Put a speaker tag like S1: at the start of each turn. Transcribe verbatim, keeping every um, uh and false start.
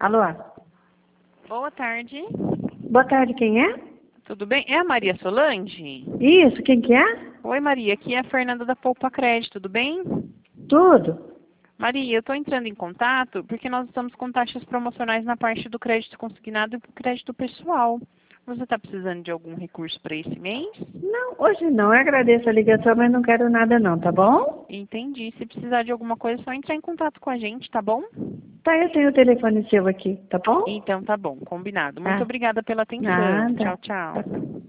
S1: Alô?
S2: Boa tarde.
S1: Boa tarde, quem é?
S2: Tudo bem? É a Maria Solange?
S1: Isso, quem que é?
S2: Oi, Maria. Aqui é a Fernanda da Poupa Crédito. Tudo bem?
S1: Tudo.
S2: Maria, eu estou entrando em contato porque nós estamos com taxas promocionais na parte do crédito consignado e do crédito pessoal. Você está precisando de algum recurso para esse mês?
S1: Não, hoje não. Eu agradeço a ligação, mas não quero nada não, tá bom?
S2: Entendi. Se precisar de alguma coisa, é só entrar em contato com a gente, tá bom?
S1: Tá, eu tenho o telefone seu aqui, tá bom?
S2: Então tá bom, combinado. Muito
S1: Tá.
S2: obrigada pela atenção.
S1: Nada.
S2: Tchau, tchau.
S1: Tá.